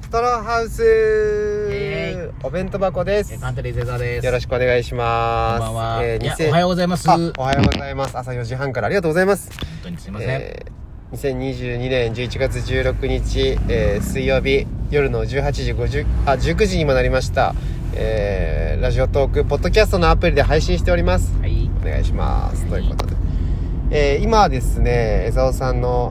ストローハウスお弁当箱です。 カントリーゼザーです。 よろしくお願いします。 こんばんは。おはようございます。 おはようございます。朝4時半からありがとうございます。 本当にすいません。 2022年11月16日、水曜日夜の19時にもなりました。ラジオトークポッドキャストのアプリで配信しております。 はい。 お願いします。ということで、今はですね、江澤さんの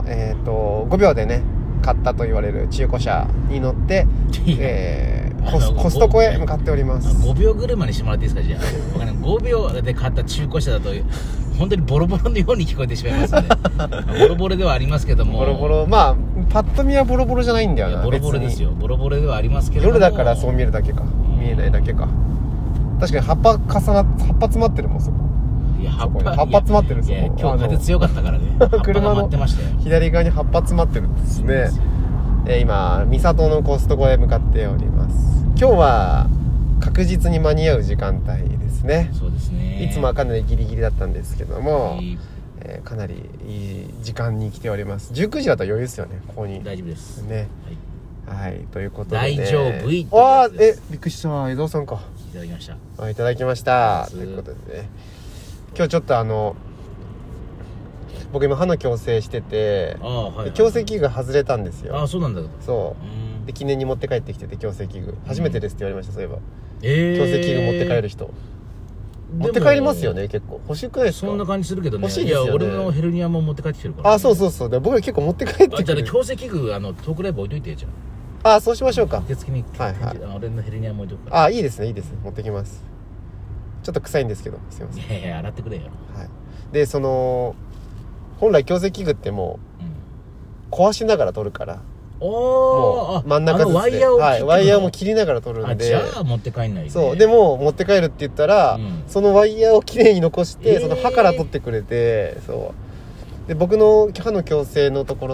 5秒でね買ったと言われる中古車に乗って、コストコへ向かっております。 5秒車にしてもらっていいですか。じゃあ5秒で買った中古車だと本当にボロボロのように聞こえてしまいますのでボロボロではありますけども、 ボロボロ、まあパッと見はボロボロじゃないんだよな。 ボロボロですよ。ボロボロではありますけども、 夜だからそう見えるだけか、見えないだけか。確かに葉っぱ詰まってるもん、そこ。 いや葉っぱ詰まってる。そこ今日風強かったからね車の左側に葉っぱ詰まってるんですね。今三郷のコストコへ向かっております。今日は確実に間に合う時間帯ですね。 そうですね。 いつもはかなりギリギリだったんですけども、かなりいい時間に来ております。19時だったら余裕ですよね。ここに大丈夫ですね。はい、ということで、 大丈夫いびっくりした。江戸さんか。 いただきました。 いただきました。ということでね、今日ちょっと僕今歯の矯正してて、矯正器具外れたんですよ。 そうなんだ。 そうで記念に持って帰ってきてて、矯正器具初めてですって言われました。そういえば矯矯正器具持って帰る人持って帰りますよね。結構欲しくないですか。 そんな感じするけどね。 欲しいですよね。 いや俺のヘルニアも持って帰ってきてるから、ね、 そうで僕ら結構持って帰ってきてる。 じゃあ矯正器具トークライブ置いといてじゃん。 そうしましょうか。 受付に、俺のヘルニアも置いとくから。 いいですね、いいですね。持ってきます。ちょっと臭いんですけどすいません。 いや洗ってくれよ。 で本来矯正器具ってもう壊しながら取るから、もう真ん中ずつでワイヤーも切りながら取るんで。 じゃあ持って帰んないね。 そうでも持って帰るって言ったら、そのワイヤーをきれいに残して、その刃から取ってくれて、そうで僕の歯の矯正のところって、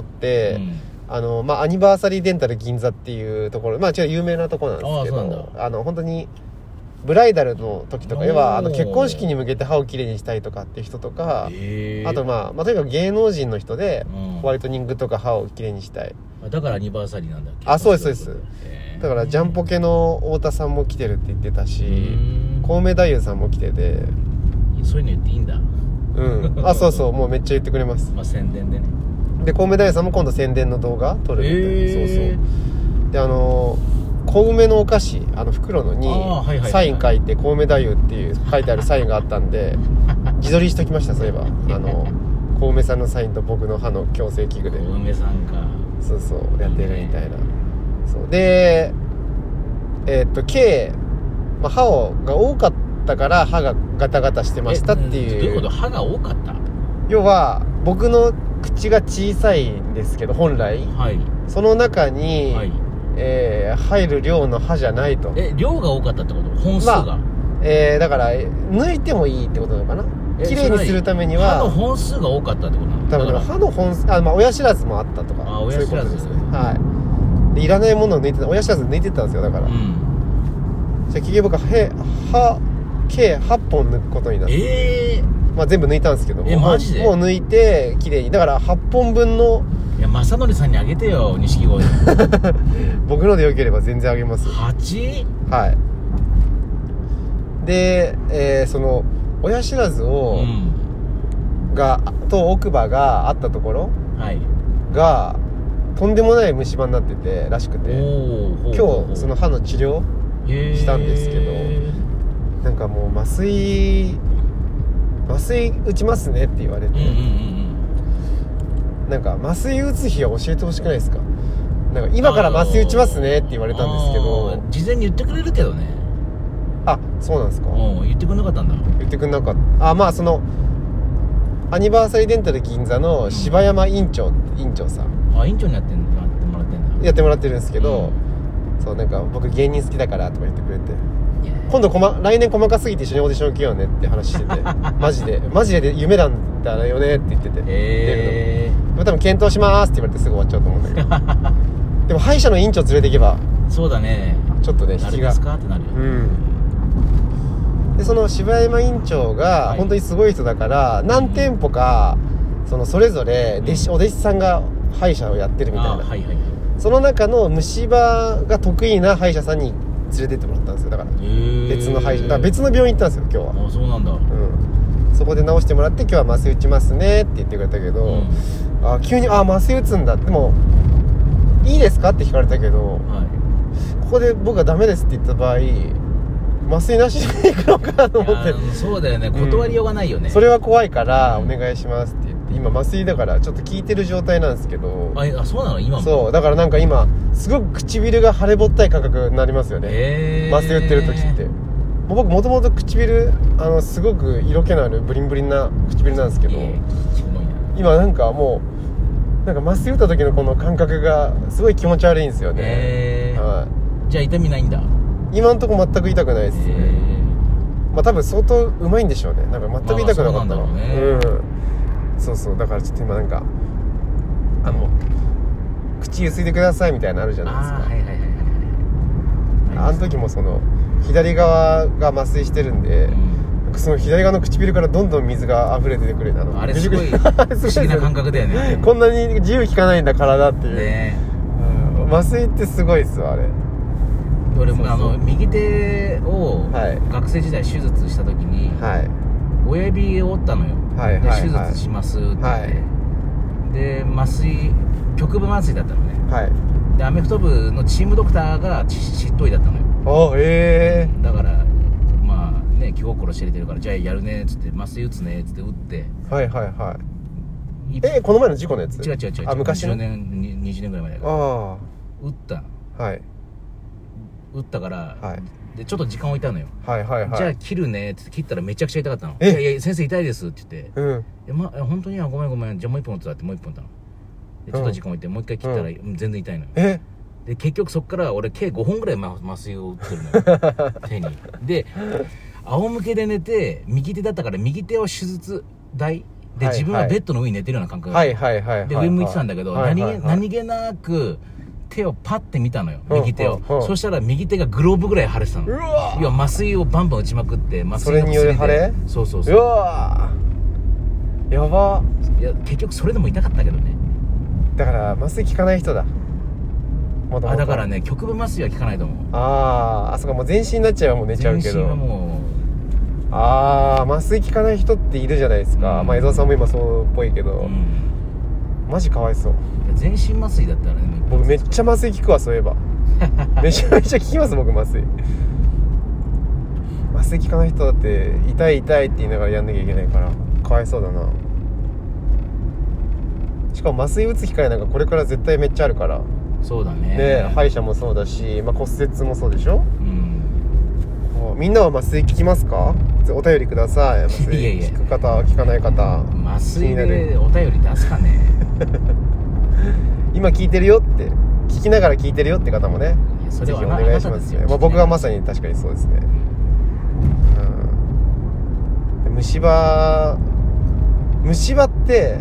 アニバーサリーデンタル銀座っていうところ、有名なところなんですけど、本当にブライダルの時とか、要は結婚式に向けて歯をきれいにしたいとかっていう人とか、あととにかく芸能人の人でホワイトニングとか歯をきれいにしたい。 だからアニバーサリーなんだっけ。 そうですだからジャンポケの太田さんも来てるって言ってたし、コウメ太夫さんも来てて。 そういうの言っていいんだ。 そうもうめっちゃ言ってくれます。 宣伝でね。 でコウメ太夫さんも今度宣伝の動画撮るみたいな。で小梅のお菓子袋のにサイン書いてコウメ太夫っていう書いてあるサインがあったんで自撮りしときました。そういえばコウメさんのサインと僕の歯の矯正器具で。 コウメさんか。 そうやってるみたいな。そうで計、歯が多かったから歯がガタガタしてましたっていう。 どういうこと？歯が多かった？ 要は僕の口が小さいんですけど本来、その中に、入る量の歯じゃないと。 量が多かったってこと？本数が、 だから抜いてもいいってことなのかな。綺麗にするためには歯の本数が多かったってことなの？ 多分歯の本数親知らずもあったとか。 親知らずですね。 でいらないものを抜いてた。親知らず抜いてたんですよ。だからじゃあ結局僕歯計8本抜くことになって、全部抜いたんですけどマジでもう抜いて綺麗に。だから8本分の。 いや正則さんにあげてよ、錦鯉僕のでよければ全然あげます。 8？ で、その親知らずを、と奥歯があったところが、とんでもない虫歯になっててらしくて、今日その歯の治療したんですけど、なんかもう麻酔打ちますねって言われて、なんか麻酔打つ日は教えてほしくないですか。なんか今から麻酔打ちますねって言われたんですけど、 事前に言ってくれるけどね。 そうなんですか。 言ってくれなかったんだ。 言ってくれなかった。そのアニバーサリーデンタル銀座の柴山院長さん、 院長にやってもらってんだ。 やってもらってるんですけど、なんか僕芸人好きだからとか言ってくれて、今度来年細かすぎて一緒にオーディション受けようねって話しててマジで夢なんだよねって言ってて、出るの多分検討しますって言われてすぐ終わっちゃうと思うんだけどでも歯医者の院長連れていけば、 そうだね、 ちょっとね引きが誰ですかってなるよ。 でその柴山院長が本当にすごい人だから、何店舗かそれぞれお弟子さんが歯医者をやってるみたいなその中の虫歯が得意な歯医者さんに連れてってもらったんですよ。だから別の歯医者、だから別の病院行ったんですよ今日は。 あ、そうなんだ。 そこで治してもらって、今日は麻酔打ちますねって言ってくれたけど、急に麻酔打つんだって。でもいいですかって聞かれたけど、ここで僕がダメですって言った場合麻酔なしで行くのかと思って。 そうだよね、断りようがないよね、 それは怖いからお願いしますって言って、今麻酔だからちょっと効いてる状態なんですけど。 あ、そうなの今も。 そうだからなんか今すごく唇が腫れぼったい感覚になりますよね、麻酔打ってる時って。僕もともと唇すごく色気のあるブリンブリンな唇なんですけど、今なんかもうなんか麻酔打った時のこの感覚がすごい気持ち悪いんですよね。 じゃあ痛みないんだ。 今んとこ全く痛くないですね。まあ多分相当うまいんでしょうね。なんか全く痛くなかったの。そうそう、だからちょっと今なんか口ゆすいでくださいみたいなのあるじゃないですか。あの時もその左側が麻酔してるんで、その左側の唇からどんどん水が溢れてくる。 あれすごい不思議な感覚だよね。 こんなに自由効かないんだ体っていう、ね、麻酔ってすごいっすわあれ。 俺も右手を学生時代手術した時に、親指を折ったのよ。で手術しますって言って、で麻酔局部麻酔だったのね。でアメフト部のチームドクターが執刀医だったのよ。だからまあね、気心知れてるから、じゃあやるねっつって、麻酔打つねっつって打って、 この前の事故のやつ？ 違う昔の 10年20年ぐらい前だから打った打ったから、でちょっと時間置いたのよ。じゃあ切るねって切ったらめちゃくちゃ痛かったの。いや先生痛いですって言って、本当にはごめんじゃあもう一本打つわってもう一本打ったので、ちょっと時間置いてもう一回切ったら全然痛いのよ。で結局そっから俺計5本ぐらい麻酔を打ってるのよ手に。で仰向けで寝て、右手だったから右手を手術台で自分はベッドの上に寝てるような感覚で上向いてたんだけど、何気なく手をパッて見たのよ、右手を。そしたら右手がグローブぐらい腫れてたの。要は麻酔をバンバン打ちまくって、麻酔の薬で。それによる腫れ？そう。 うわー、やば。 いや結局それでも痛かったけどね。 だから麻酔効かない人だ。 だからね、局部麻酔は効かないと思う。 そうか、もう全身になっちゃえばもう寝ちゃうけど。 全身はもう麻酔効かない人っているじゃないですか。江戸さんも今そうっぽいけど、マジかわいそう。 全身麻酔だったらね、 僕めっちゃ麻酔効くわ、そういえばめちゃめちゃ効きます僕麻酔。麻酔効かない人だって痛いって言いながらやんなきゃいけないからかわいそうだな。しかも麻酔打つ機会なんかこれから絶対めっちゃあるから。 そうだね。 で歯医者もそうだし、骨折もそうでしょ。みんなは麻酔効きますか？お便りください。麻酔効く方、効かない方。 麻酔でお便り出すかね今聞いてるよって、聞きながら聞いてるよって方もね、ぜひお願いしますね。僕がまさに確かにそうですね。虫歯って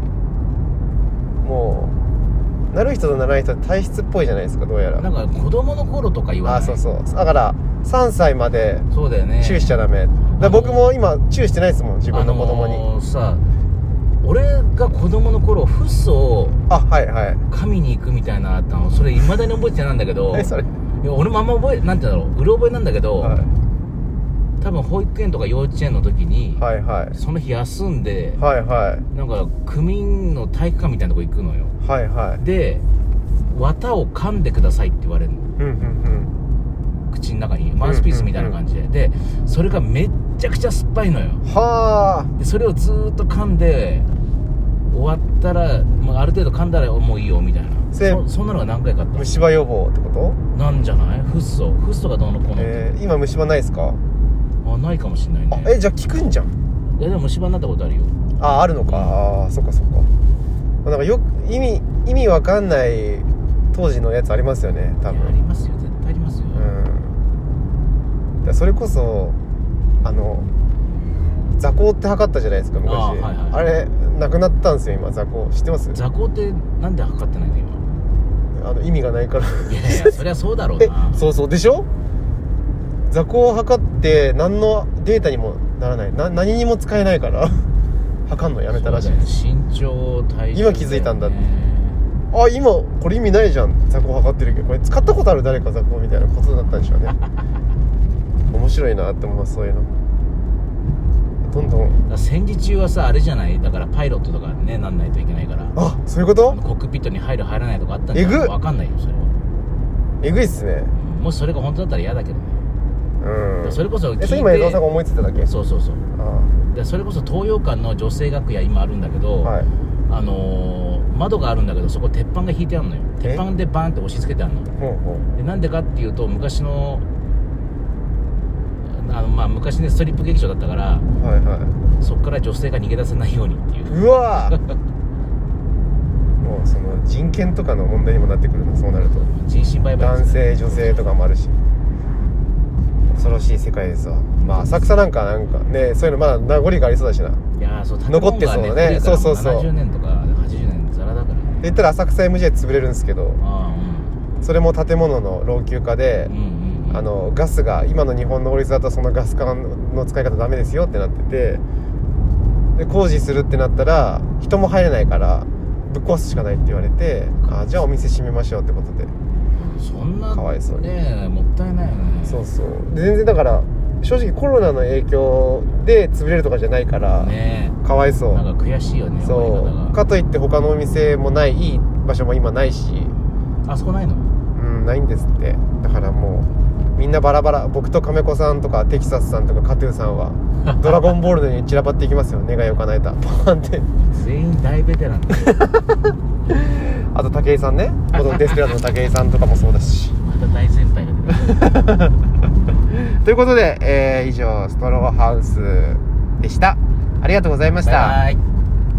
もうなる人とならない人は体質っぽいじゃないですか、どうやら。 なんか子供の頃とか言わない？ そうだから3歳までチューしちゃダメ。だ僕も今チューしてないですもん、自分の子供に。 俺が子供の頃フッ素を噛みに行くみたいなのあったの。それ未だに覚えてないんだけどそれいや俺もあんまなんて言うんだろう、うろ覚えなんだけど、多分保育園とか幼稚園の時に、その日休んで、なんか区民の体育館みたいなとこ行くのよ。で綿を噛んでくださいって言われるの、口の中にマウスピースみたいな感じで、でそれがめっちゃくちゃ酸っぱいのよ。でそれをずーっと噛んで終わったら、ある程度噛んだらもういいよみたいな、そんなのが何回かあった。 虫歯予防ってことなんじゃない？フッ素がどうのこうのって、 今虫歯ないですか？ ないかもしれないね。 じゃあ効くんじゃん。 いやでも虫歯になったことあるよ。 あるのか。そっかなんか意味わかんない当時のやつありますよね、多分。 ありますよ、絶対ありますよ。 それこそ座高って測ったじゃないですか昔。あれなくなったんですよ今。座高知ってます？ 座高ってなんで測ってないの今？ 意味がないから。 いやそりゃそうだろうなそうでしょ。座高を測って何のデータにもならない、何にも使えないから測んのやめたらしいです。 身長体重、 今気づいたんだって。 あ今これ意味ないじゃん、座高測ってるけどこれ使ったことある誰か座高みたいなことだったんでしょうね面白いなって思います。そういうのどんどん戦時中はさあれじゃない、だからパイロットとかねなんないといけないから。 あそういうこと。 コックピットに入る入らないとかあったんじゃない。分かんないよそれは。 えぐいっすね。 もしそれが本当だったら嫌だけどね。 うん、 それこそ聞いて、 今江戸さんが思いついただけ。 そうそうそう。でそれこそ東洋館の女性楽屋今あるんだけど、はい、窓があるんだけどそこ鉄板が引いてあるのよ。鉄板でバーンって押し付けてあるの。でなんでかっていうと昔の昔ねストリップ劇場だったから、はいはい、そこから女性が逃げ出せないようにっていう。 うわもうその人権とかの問題にもなってくるの。そうなると人身売買、 男性女性とかもあるし恐ろしい世界ですわ。まあ浅草なんかねそういうのまだ名残がありそうだしな。 いやそう残ってそうだね。そうそうそう。 70年とか80年ザラだから。 言ったら浅草 MJ 潰れるんですけど、それも建物の老朽化で、ガスが今の日本の法律だとそのガス管の使い方ダメですよってなってて、で工事するってなったら人も入れないからぶっ壊すしかないって言われて、じゃあお店閉めましょうってことで。 そんなかわいそうにね、もったいないよね。 そうそう。全然だから正直コロナの影響で潰れるとかじゃないから、ね、かわいそう。 なんか悔しいよね。 そうかといって他のお店もない、いい場所も今ないし。 あそこないの？ ないんですって。だからもうみんなバラバラ。僕と亀子さんとかテキサスさんとかカトゥーさんはドラゴンボールのように散らばっていきますよ。願いを叶えたパーンって全員大ベテランあと武井さんね、元デスペラードの武井さんとかもそうだしまた大先輩が出てということで、以上ストローハウスでした。ありがとうございました。 バイバイ。